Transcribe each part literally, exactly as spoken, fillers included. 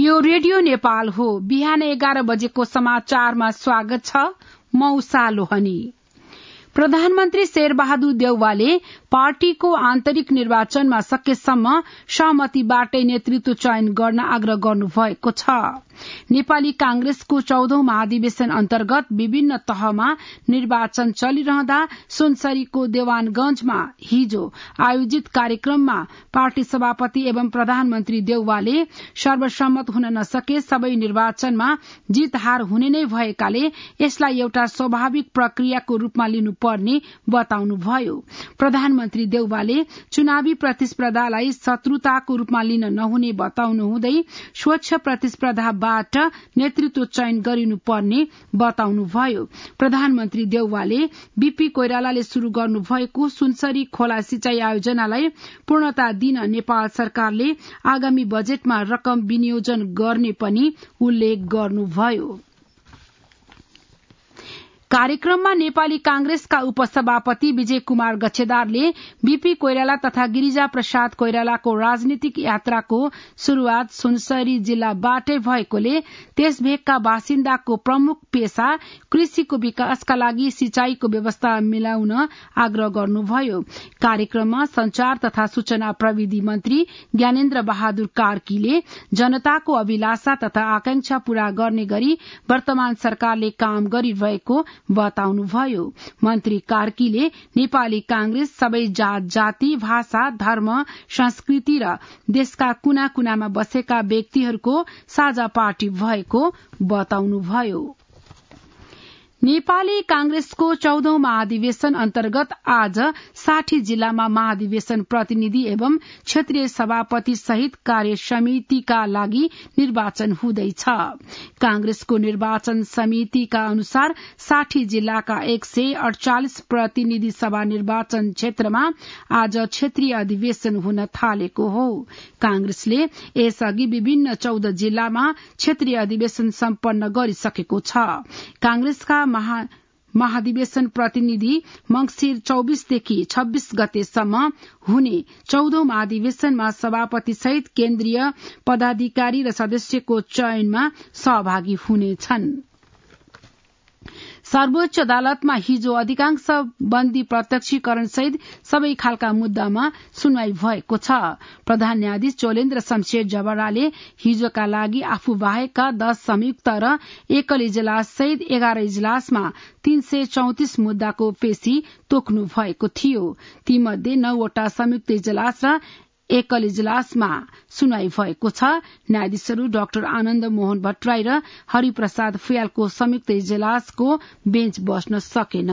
यो रेडियो नेपाल हो। बिहान एघार बजेको समाचारमा स्वागत छ। म उषा लोहनी। प्रधानमन्त्री शेरबहादुर देउवाले पार्टीको आन्तरिक निर्वाचनमा सकेसम्म सहमतिबाटै नेतृत्व चयन गर्न आग्रह गर्नुभएको छ। नेपाली कांग्रेसको चौधौं महाधिवेशन अन्तर्गत विभिन्न तहमा निर्वाचन चलिरहँदा सुनसरीको देवानगंजमा हिजो आयोजित कार्यक्रममा पार्टी सभापति एवं प्रधानमन्त्री देउवाले सर्वसम्मत हुन नसके सबै निर्वाचनमा जीत हार हुने नै भएकाले यसलाई एउटा स्वाभाविक प्रक्रियाको रूपमा लिनुपर्ने बताउनुभयो। प्रधानमन्त्री देउवाले चुनावी प्रतिस्पर्धालाई शत्रुताको रूपमा लिन नहुने बताउनुहुँदै स्वच्छ प्रतिस्पर्धा बाट नेतृत्व चयन गरिनुपर्ने बताउनुभयो। प्रधानमन्त्री देउवाले बीपी कोइरालाले शुरू गर्नुभएको सुनसरी खोला सिंचाई आयोजनालाई पूर्णता दिन नेपाल सरकारले आगामी बजेटमा रकम विनियोजन गर्ने पनि उल्लेख गर्नुभयो। कार्यक्रममा नेपाली कांग्रेसका उपसभापति विजय कुमार गच्छेदारले बीपी कोइराला तथा गिरिजा प्रसाद कोइरालाको राजनीतिक यात्राको शुरूआत सुनसरी जिल्लाबाटै भएकोले त्यस भेगका बासिन्दाको प्रमुख पेशा कृषिको विकासका लागि सिंचाईको व्यवस्था मिलाउन आग्रह गर्नुभयो। कार्यक्रममा संचार तथा सूचना प्रविधि मन्त्री ज्ञानेन्द्र बहादुर कार्कीले जनताको अभिलाषा तथा आकांक्षा पूरा गर्ने गरी वर्तमान सरकारले काम गरिरहेको बताउनुभयो। मन्त्री कार्कीले नेपाली कांग्रेस सबै जात जाति भाषा धर्म संस्कृति र देशका कुना कुनामा बसेका व्यक्तिहरूको साझा पार्टी भएको बताउनुभयो। नेपाली कांग्रेसको चौधौं महाधिवेशन अन्तर्गत आज साठी जिल्लामा महाधिवेशन प्रतिनिधि एवं क्षेत्रीय सभापति सहित कार्य समितिका लागि निर्वाचन हुँदैछ। कांग्रेसको निर्वाचन समितिका अनुसार साठी जिल्लाका एक सय अडचालिस प्रतिनिधि सभा निर्वाचन क्षेत्रमा आज क्षेत्रीय अधिवेशन हुन थालेको हो। कांग्रेसले यसअघि विभिन्न चौध जिल्लामा क्षेत्रीय अधिवेशन सम्पन्न गरिसकेको छ। कांग्रेसका महा महाधिवेशन प्रतिनिधि मंगिर चौबीसदेखि छब्बीस गतेसम्म हुने चौधौं महाधिवेशनमा सभापति सहित केन्द्रीय पदाधिकारी र सदस्यको चयनमा सहभागी हुनेछन्। सर्वोच्च अदालतमा हिजो अधिकांश बन्दी प्रत्यक्षीकरण सहित सबै खालका मुद्दामा सुनवाई भएको छ। प्रधान न्यायाधीश चोलेन्द्र शमशेर जबराले हिजोका लागि आफू बाहेकका दश संयुक्त र एकल इजलास सहित एघार इजलासमा तीन सय चौतिस मुद्दाको पेशी तोक्नु भएको थियो। तीमध्ये नौवटा संयुक्त इजलास र एकल इजलासमा सुनवाई भएको छ। न्यायाधीशहरू डाक्टर आनन्द मोहन भट्टराई र हरिप्रसाद फुयालको संयुक्त इजलासको बेन्च बस्न सकेन।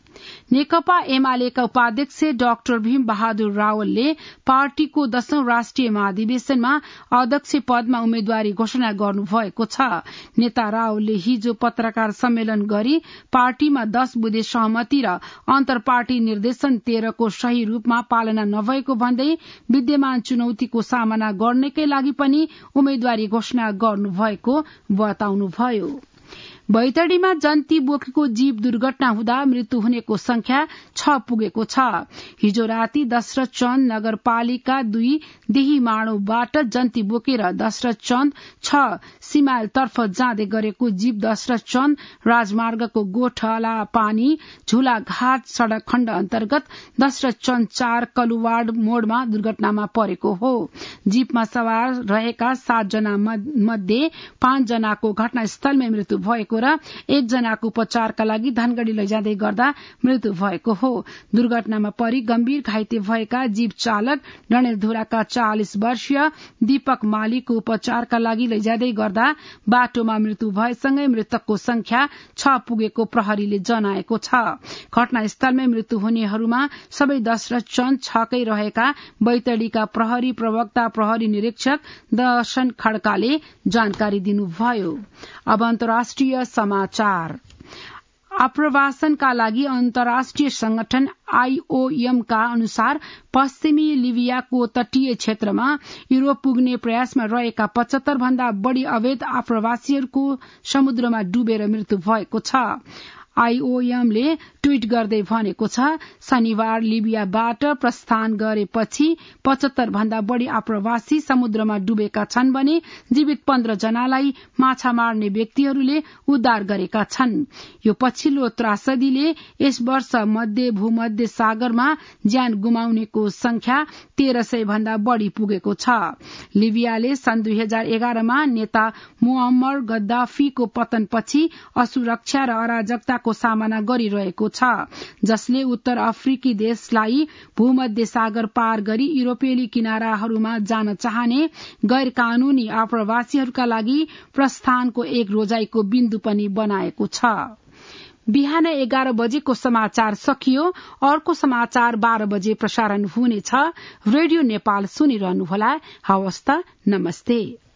नेकपा एमालेका उपाध्यक्ष डाक्टर भीम बहादुर रावलले पार्टीको दशौं राष्ट्रिय महाधिवेशनमा अध्यक्ष पदमा उम्मेद्वारी घोषणा गर्नुभएको छ। नेता रावलले हिजो पत्रकार सम्मेलन गरी पार्टीमा दश बुँदे सहमति र अन्तर पार्टी निर्देशन तेह्रको सही रूपमा पालना नभएको भन्दै विद्यमान चुनौतीको सामना गर्नकै लागि पनि उम्मेद्वारी घोषणा गर्नुभएको बताउनुभयो। बैतडीमा जन्ती बोकेको जीव दुर्घटना हुँदा मृत्यु हुनेको संख्या छ पुगेको छ। हिजो राति दशरथ चन्द नगरपालिका दुई देही माडौबाट जन्ती बोकेर दशरथ चन्द छ सिमालतर्फ जाँदै गरेको जीव दशरथ चन्द राजमार्गको गोठला पानी झुलाघाट सड़क खण्ड अन्तर्गत दशरथ चन्द चार कलुवाड मोड़मा दुर्घटनामा परेको हो। जीपमा सवार रहेका सात जना मध्ये पाँच जनाको घटनास्थलमै मृत्यु भएको र एकजनाको उपचारका लागि धनगढ़ी लैजाँदै गर्दा मृत्यु भएको हो। दुर्घटनामा परि गम्भीर घाइते भएका जीव चालक डडेलधुराका चालिस वर्षीय दीपक मालीको उपचारका लागि लैजाँदै गर्दा बाटोमा मृत्यु भएसँगै मृतकको संख्या छ पुगेको प्रहरीले जनाएको छ। घटनास्थलमै मृत्यु हुनेहरूमा सबै दशरथ चन्द छकै रहेका बैतडीका प्रहरी प्रवक्ता प्रहरी निरीक्षक दर्शन खड्काले जानकारी दिनुभयो। अब अन्तर्राष्ट्रिय समाचार। आप्रवासनका लागि अन्तर्राष्ट्रिय संगठन आईओएम का अनुसार पश्चिमी लिबियाको तटीय क्षेत्रमा युरोप पुग्ने प्रयासमा रहेका पचहत्तर भन्दा बढ़ी अवैध आप्रवासीहरूको समुद्रमा डुबेर मृत्यु भएको छ। आईओएमले ट्वीट गर्दै भनेको छ शनिबार लिबियाबाट प्रस्थान गरेपछि पचहत्तर भन्दा बढ़ी आप्रवासी समुद्रमा डुबेका छन् भने जीवित पन्ध्र जनालाई माछा मार्ने व्यक्तिहरूले उद्धार गरेका छन्। यो पछिल्लो त्रासदीले यस वर्ष मध्य भूमध्य सागरमा ज्यान गुमाउनेको संख्या तेह्र सय भन्दा बढ़ी पुगेको छ। लिबियाले सन् दुई हजार एघारमा नेता मुअम्मर गद्दाफीको पतनपछि असुरक्षा र अराजकताको सामना गरिरहेको छ, जसले उत्तर अफ्रिकी देशलाई भूमध्य सागर पार गरी युरोपेली किनाराहरूमा जान चाहने गैर कानूनी आप्रवासीहरूका लागि प्रस्थानको एक रोजाइको बिन्दु पनि बनाएको छ। बिहान एघार बजेको समाचार सकियो। अर्को समाचार बाह्र बजे प्रसारण हुनेछ। रेडियो नेपाल सुनिरहनुहोला। हवस् त, नमस्ते।